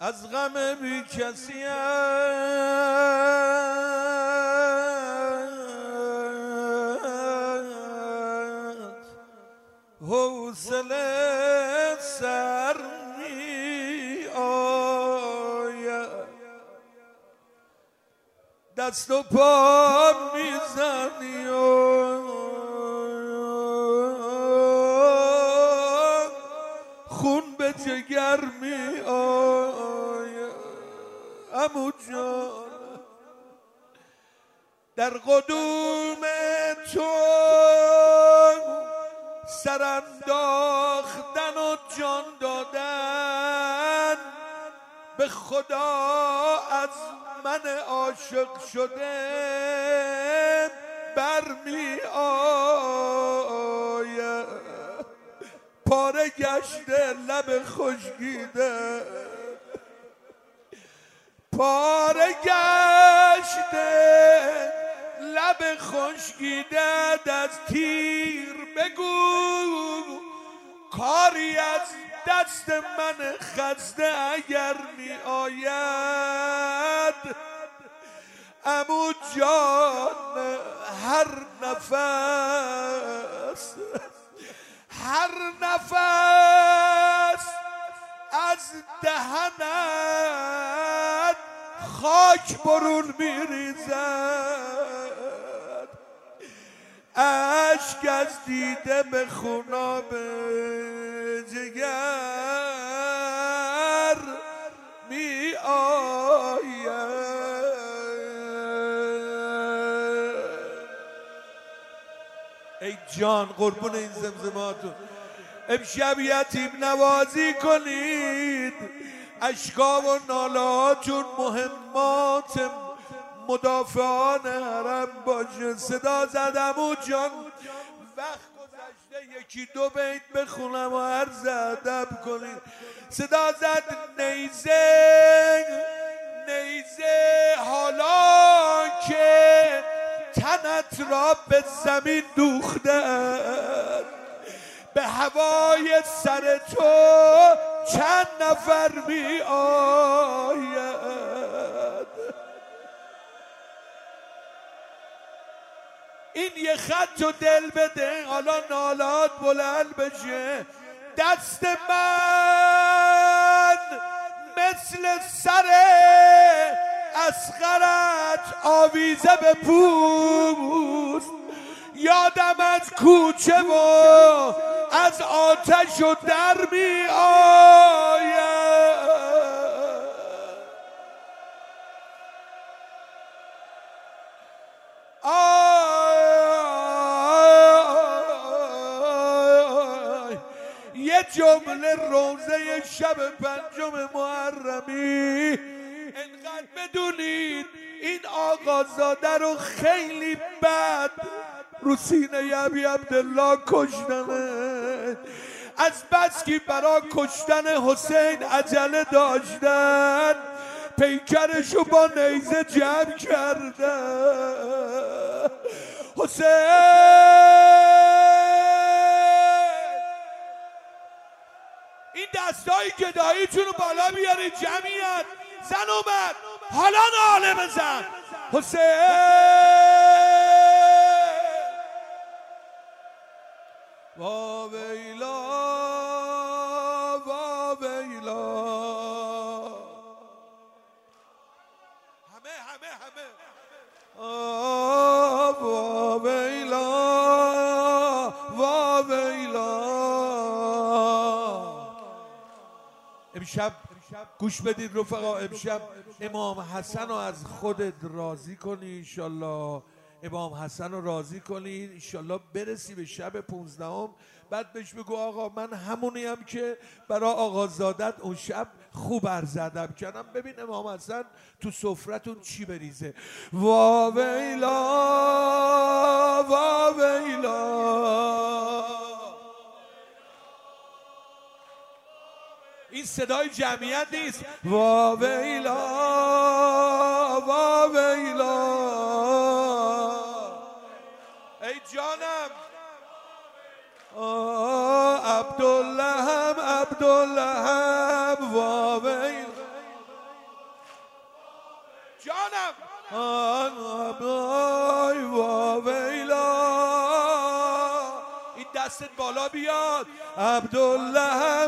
از غم بی کسی حوصله سر می آید، دست و پا میزنی و خون به جگر می آید. عمو جان در قدوم تو سر انداختن و جان دادن، به خدا از من عاشق شده برمی آید. پاره گشته لب خشکیده، پاره گشته لب خشکیده، از تیر بگو کاری از دست من خسته اگر می آید. عمو جان هر نفس از دهنت خاک برون میریزد، اشک از دیده به خوناب جگر می آید. ای جان قربون این زمزماتون، امشب یتیم نوازی کنید، اشکا و نالاتون مهمات مدافعان حرم باشه. صدا زدم و جان وقت گذشته یکی دو بیت بخونم و عرض ادب کنید. صدا زد نیزه حالا که تنت را به زمین دوخته، به هوای سر تو چند نفر می آید. این یه خط و دل بده حالا نالات بلند بشه. دست من مثل سر اصغرت آویزه به پوست، یادم از کوچه و از آتش و در می آید. یه جمله روزه شب 5 محرمی، انقدر بدونید این آقازاده رو خیلی بد رو سینه ابی عبدالله کشتنه. از بس که برا کشتن حسین عجله داشتن، پیکرشو با نیزه جمع کردن. حسین این دستای گداییتون رو بالا بیارید جمعیت. زن اومد حالا ناله بزن. حسین وا ویلا وا ویلا، همه وا ویلا وا ویلا. امشب گوش بدید رفقا، امشب امام حسن رو از خودت راضی کنی انشالله. امام حسن رو راضی کنی انشالله، برسی به شب 15ام. بعد بهش بگو آقا من همونیم که برای آقازادت اون شب خوب عرض ادب کردم، ببین امام حسن تو سفرتون چی بریزه. وا ویلا وا ویلا. این صدای جمعیت نیست. وا ویلا وا ویلا. ای جانم عبدالله هم وا ویلا. این دستت بالا بیاد. عبدالله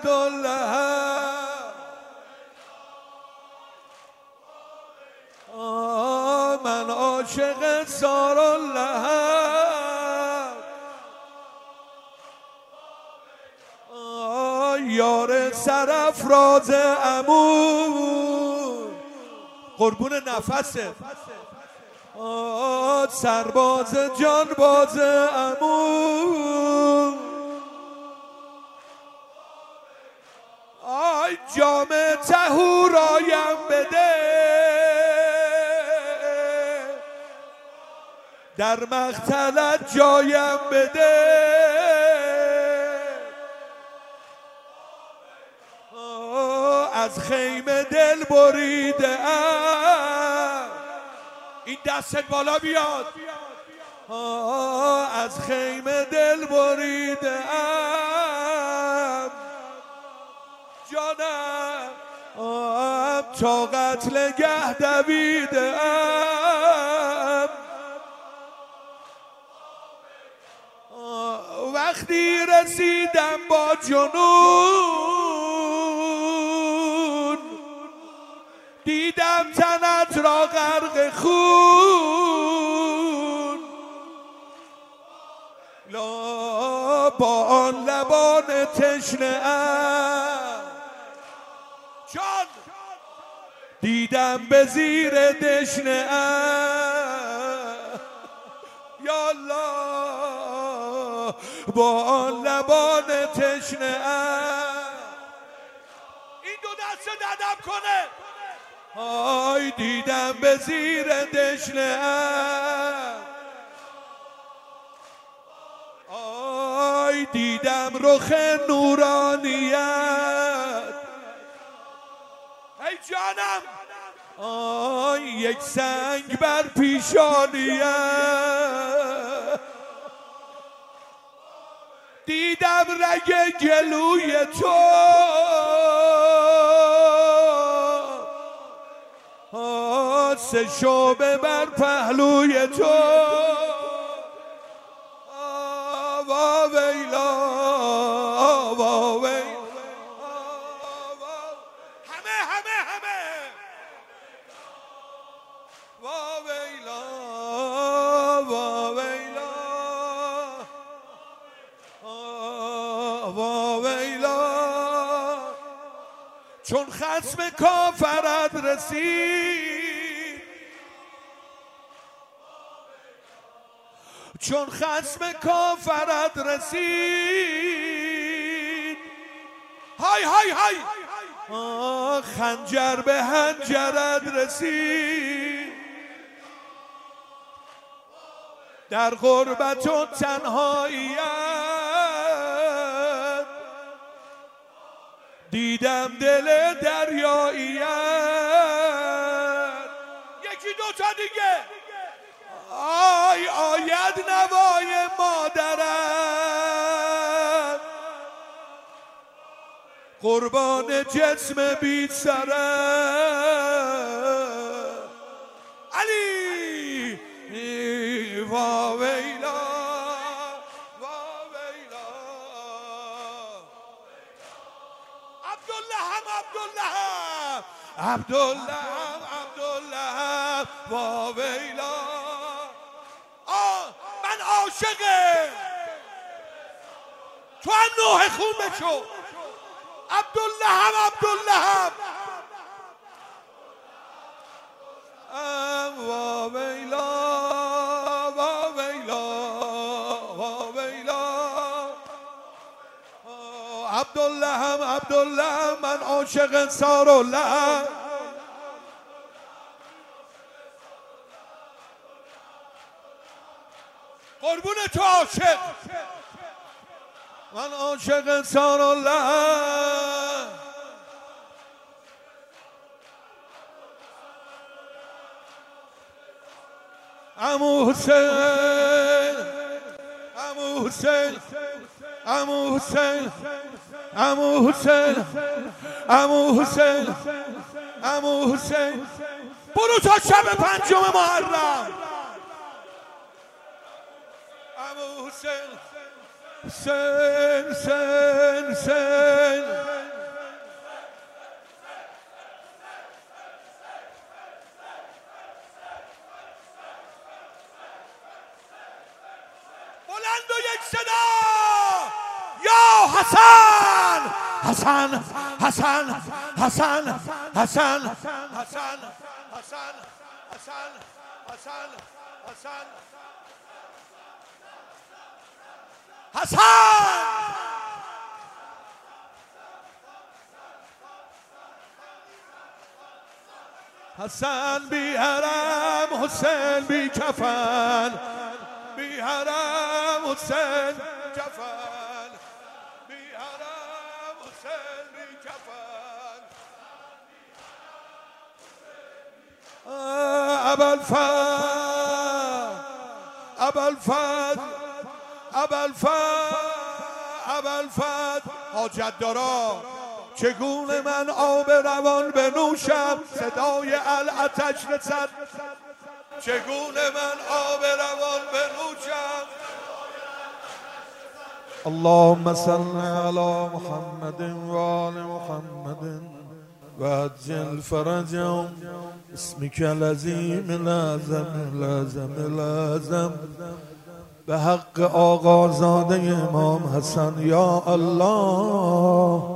من عاشق سارالله یار سرافراز عمو قربون نفست سرباز جانباز عمو آی جام طهورایم بده در مقتلت جایم بده از خیمه دل بریده ام این دستت بالا بیاد از خیمه دل بریده ام جانم تا قتل گه دویده ام وقتی رسیدم با جنون دیدم تنت را غرق خون لا با آن لبان تشنه ام جان دیدم به زیر دشنه ام یا الله با آن لبان تشنه ام این دو دست ددم کنه آی دیدم به زیر دشنه ام آی دیدم رخ نورانیت ای جانم آی یک سنگ بر پیشانیت دیدم رگ گلوی تو سه شعبه بر پهلوی تو وا ویلا وا ویلا همه وا ویلا وا ویلا وا ویلا چون خصم کافرت رسید چون خصم کافرت رسید های های های خنجر به حنجرت رسید در غربت و تنهاییت دیدم دل دریاییت یکی دوتا دیگه آی آید نوای مادرم قربان جسم بی سرم علی وا ویلا وا ویلا عبدالله وا ویلا من عاشقه تو هم نوح خون بشو عبدالله وا ویلا وا ویلا وا ویلا عبدالله من عاشق سارالله قربون تو عاشق من عاشق سارالله عمو حسین عمو حسین عمو حسین عمو حسین عمو حسین عمو حسین برو تا شب 5 محرم. عمو حسین حسین حسین حسین بلند و یک صدا یا حسن حسن حسن حسن حسن حسن حسن حسن حسن حسن حسن حسن حسن بی حرم حسین بی کفن بی حرم حسین کفن بی حرم حسین بی کفن ابوالفضل حاجت دارا چگونه من آب روان بنوشم صدای العطش رسد چگونه من آب روان بنوشم اللهم صل علی محمد و آل محمد و عجل فرجهم اسمك العظیم العظم به حق آقازاده امام حسن یا الله.